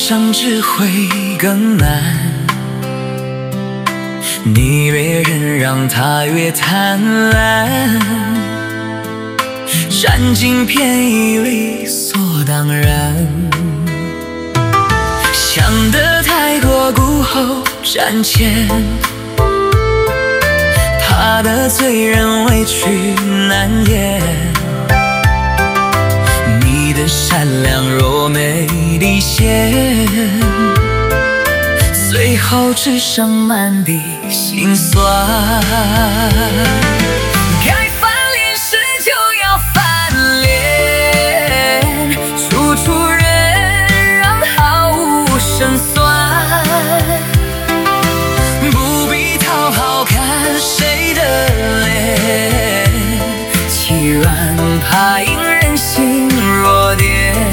上只会更难。你越忍让他越贪婪，占尽便宜理所当然。想得太多孤后瞻前，他的醉人委屈难言。你的善良若没底线，最后只剩满地心酸。该翻脸时就要翻脸，处处忍让毫无胜算，不必讨好看谁的脸，欺软怕硬任性弱点。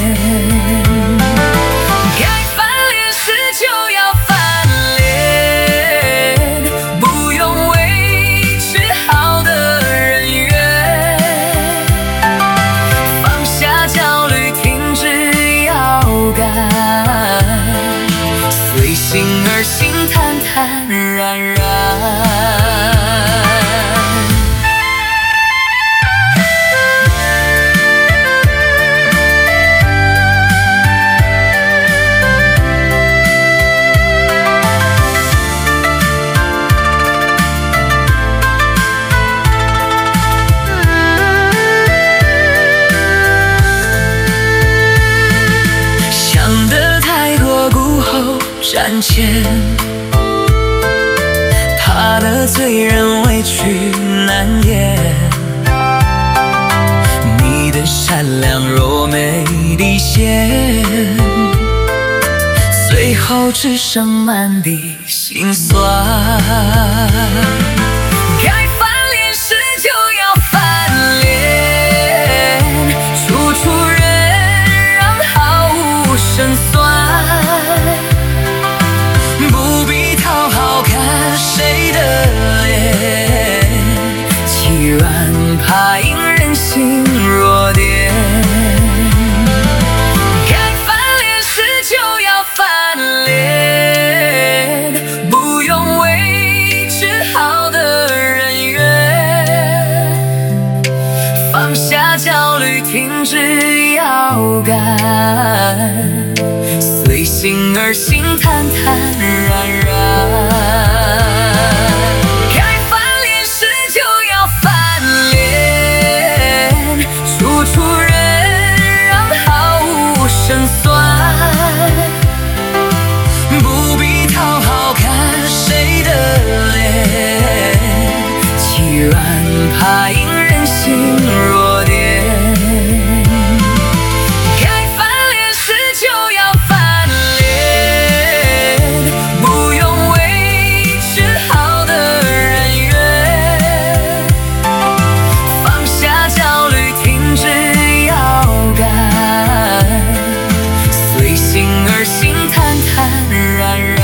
心儿心坦坦然然。想得太多孤后瞻前，他的醉人委屈难言。你的善良若没底线，最后只剩满地心酸。该翻脸时就要翻脸，处处忍让毫无胜算，不必讨好看谁的脸，欺软怕硬任性弱点。该翻脸时就要翻脸，不用为治好的人怨，放下焦虑，停止要赶，随心而行，坦坦然然。该翻脸时就要翻脸，处处忍让毫无胜算，不必讨好看谁的脸，欺软怕硬任性弱点。心儿心坦坦然然。